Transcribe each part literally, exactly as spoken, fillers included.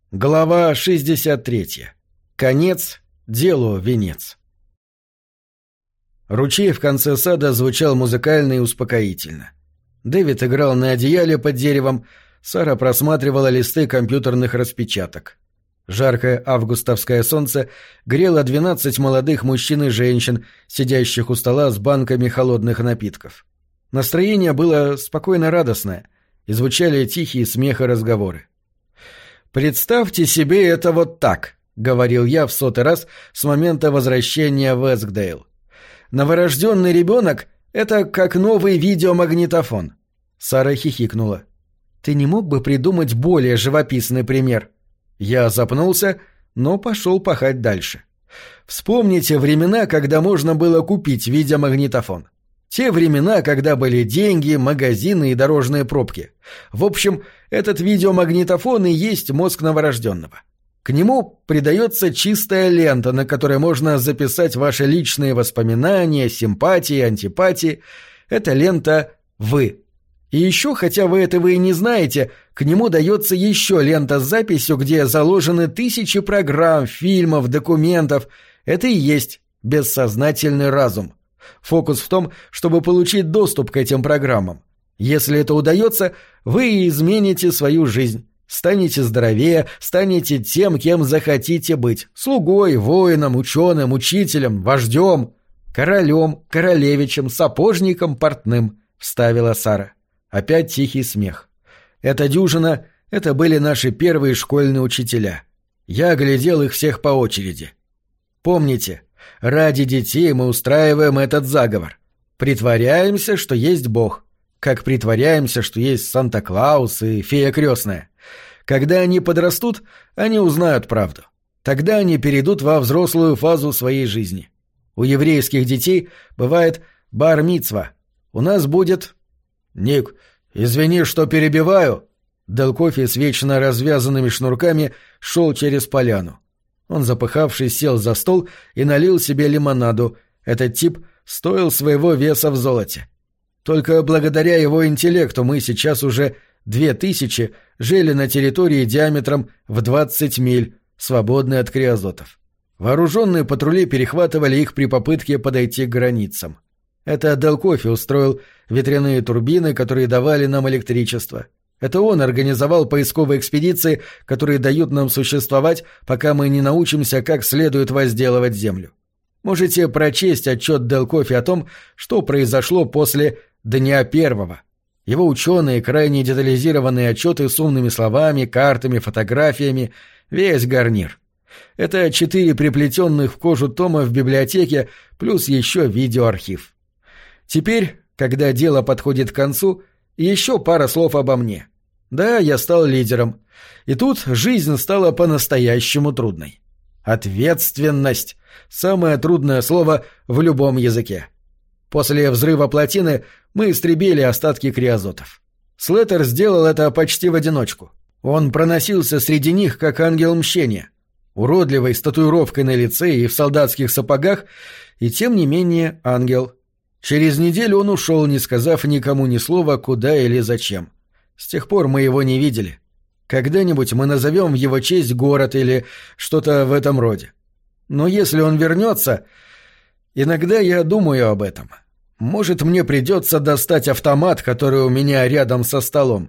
Глава шестьдесят три. Конец, делу венец. Ручей в конце сада звучал музыкально и успокоительно. Дэвид играл на одеяле под деревом, Сара просматривала листы компьютерных распечаток. Жаркое августовское солнце грело двенадцать молодых мужчин и женщин, сидящих у стола с банками холодных напитков. Настроение было спокойно радостное, и звучали тихие смех и разговоры. «Представьте себе это вот так», — говорил я в сотый раз с момента возвращения в Эскдейл. «Новорожденный ребенок — это как новый видеомагнитофон». Сара хихикнула. «Ты не мог бы придумать более живописный пример?» Я запнулся, но пошел пахать дальше. Вспомните времена, когда можно было купить видеомагнитофон. Те времена, когда были деньги, магазины и дорожные пробки. В общем, этот видеомагнитофон и есть мозг новорожденного. К нему придается чистая лента, на которой можно записать ваши личные воспоминания, симпатии, антипатии. Эта лента — вы. И еще, хотя вы этого и не знаете, к нему дается еще лента с записью, где заложены тысячи программ, фильмов, документов. Это и есть бессознательный разум. Фокус в том, чтобы получить доступ к этим программам. Если это удается, вы измените свою жизнь, станете здоровее, станете тем, кем захотите быть: слугой, воином, ученым, учителем, вождем, королем, королевичем, сапожником, портным, — вставила Сара. Опять тихий смех. Эта дюжина — это были наши первые школьные учителя. Я оглядел их всех по очереди. Помните, ради детей мы устраиваем этот заговор. Притворяемся, что есть Бог. Как притворяемся, что есть Санта-Клаус и фея крестная. Когда они подрастут, они узнают правду. Тогда они перейдут во взрослую фазу своей жизни. У еврейских детей бывает бар-мицва. У нас будет... «Ник, извини, что перебиваю». Дел Кофи с вечно развязанными шнурками шел через поляну. Он, запыхавшись, сел за стол и налил себе лимонаду. Этот тип стоил своего веса в золоте. Только благодаря его интеллекту мы сейчас уже две тысячи жили на территории диаметром в двадцать миль, свободной от криозотов. Вооруженные патрули перехватывали их при попытке подойти к границам. Это Дел Кофи устроил ветряные турбины, которые давали нам электричество. Это он организовал поисковые экспедиции, которые дают нам существовать, пока мы не научимся, как следует возделывать землю. Можете прочесть отчет Дел Кофи о том, что произошло после Дня Первого. Его ученые, крайне детализированные отчеты с умными словами, картами, фотографиями, весь гарнир. Это четыре приплетенных в кожу тома в библиотеке, плюс еще видеоархив. Теперь, когда дело подходит к концу, еще пара слов обо мне. Да, я стал лидером. И тут жизнь стала по-настоящему трудной. Ответственность — самое трудное слово в любом языке. После взрыва плотины мы истребили остатки криозотов. Слеттер сделал это почти в одиночку. Он проносился среди них, как ангел мщения, уродливый, с татуировкой на лице и в солдатских сапогах, и тем не менее ангел. Через неделю он ушел, не сказав никому ни слова, куда или зачем. С тех пор мы его не видели. Когда-нибудь мы назовем в его честь город или что-то в этом роде. Но если он вернется, иногда я думаю об этом. Может, мне придется достать автомат, который у меня рядом со столом.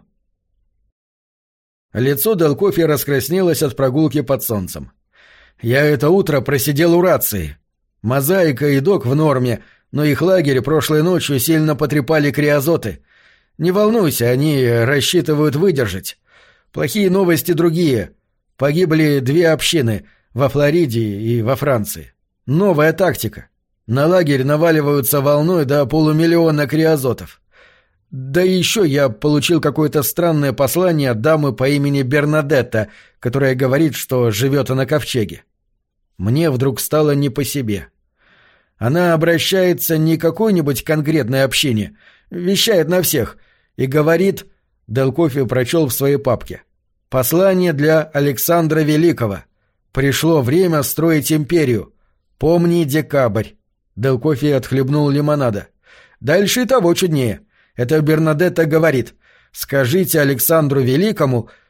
Лицо Дел Кофи раскраснелось от прогулки под солнцем. Я это утро просидел у рации. Мозаика и док в норме, но их лагерь прошлой ночью сильно потрепали криозоты. Не волнуйся, они рассчитывают выдержать. Плохие новости другие. Погибли две общины во Флориде и во Франции. Новая тактика. На лагерь наваливаются волной до полумиллиона криозотов. Да и еще я получил какое-то странное послание от дамы по имени Бернадетта, которая говорит, что живет на ковчеге. Мне вдруг стало не по себе. Она обращается не к какой-нибудь конкретной общине, вещает на всех и говорит... Дел Кофи прочел в своей папке. «Послание для Александра Великого. Пришло время строить империю. Помни декабрь». Дел Кофи отхлебнул лимонада. «Дальше того чуднее. Это Бернадетта говорит. Скажите Александру Великому,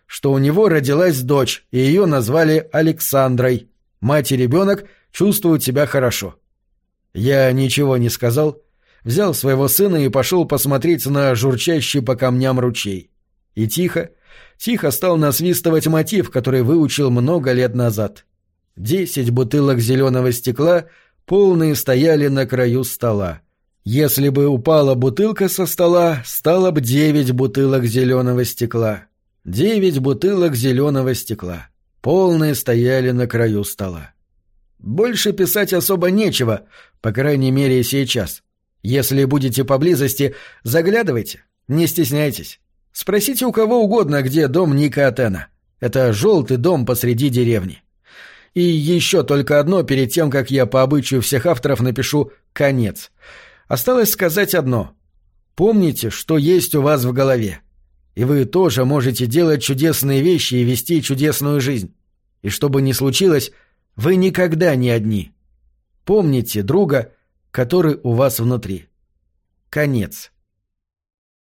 что у него родилась дочь, и ее назвали Александрой. Мать и ребенок чувствуют себя хорошо. Я ничего не сказал, взял своего сына и пошел посмотреть на журчащий по камням ручей. И тихо, тихо стал насвистывать мотив, который выучил много лет назад. Десять бутылок зеленого стекла, полные, стояли на краю стола. Если бы упала бутылка со стола, стало бы девять бутылок зеленого стекла. Девять бутылок зеленого стекла. Полные стояли на краю стола. Больше писать особо нечего, по крайней мере сейчас. Если будете поблизости, заглядывайте, не стесняйтесь. Спросите у кого угодно, где дом Ника Атена. Это желтый дом посреди деревни. И еще только одно перед тем, как я по обычаю всех авторов напишу «конец». Осталось сказать одно. Помните, что есть у вас в голове. И вы тоже можете делать чудесные вещи и вести чудесную жизнь. И что бы ни случилось, вы никогда не одни. Помните друга, который у вас внутри. Конец.